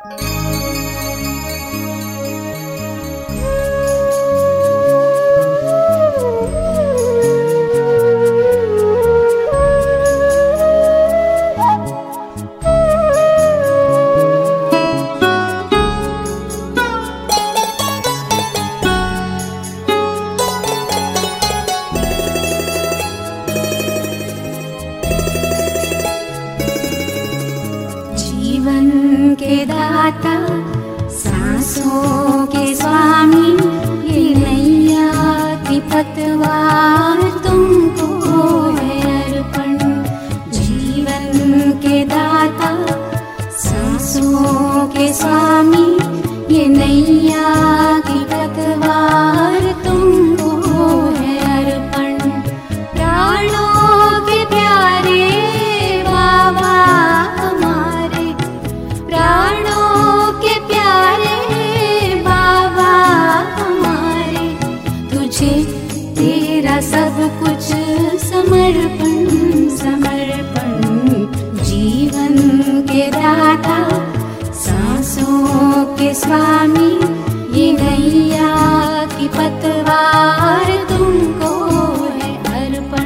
जीवन के दाता, सांसों के स्वामी, ये नैया की पतवार तुमको है अर्पण। जीवन के दाता, सांसों के स्वामी, ये नैया की पतवार तुमको है अर्पण। प्राणों के प्यारे बाबा हमारे, प्राणों के प्यारे बाबा हमारे, तुझे तेरा सब कुछ समर्पण समर्पण। जीवन के दाता, सांसों के स्वामी, ये नैया की पतवार तुमको है अर्पण।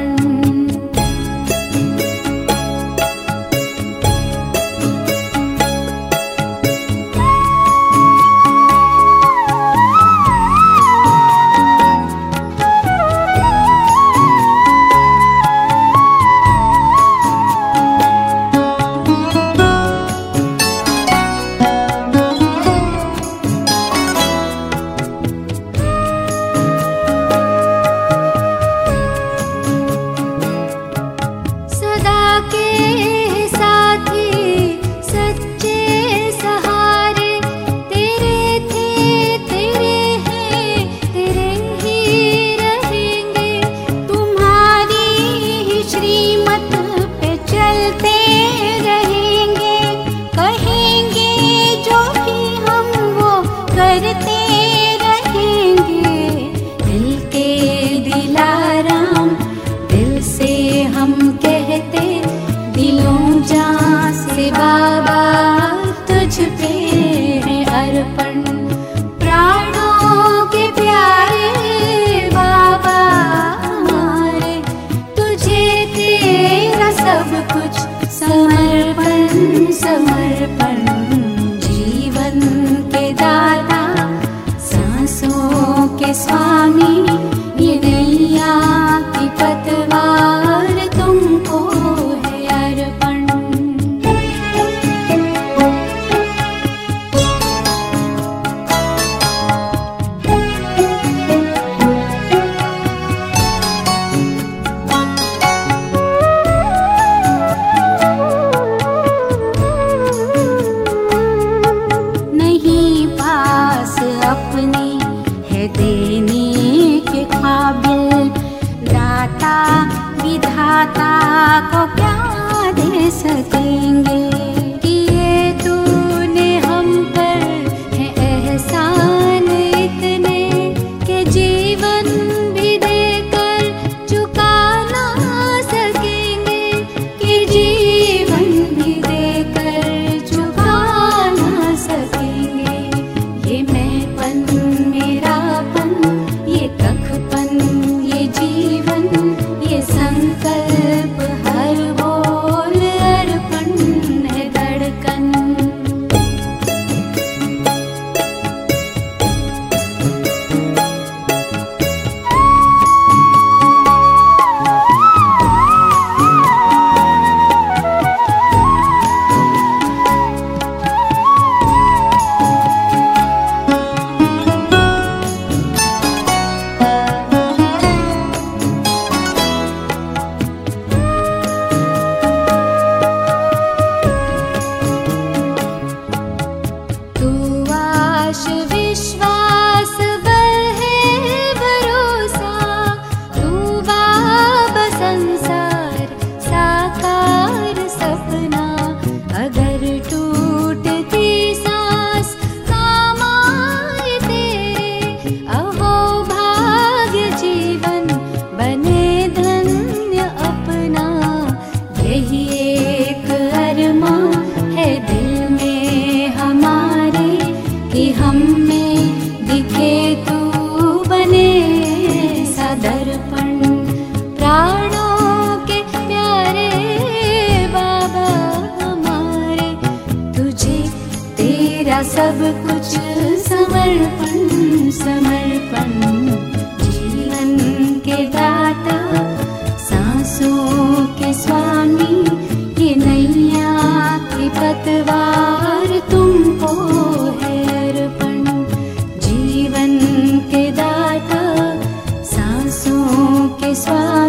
सब कुछ समर्पण समर्पण। जीवन के दाता सांसों के स्वामी, ये नैया की पतवार तुमको है अर्पण। जीवन के दाता सांसों के स्वामी,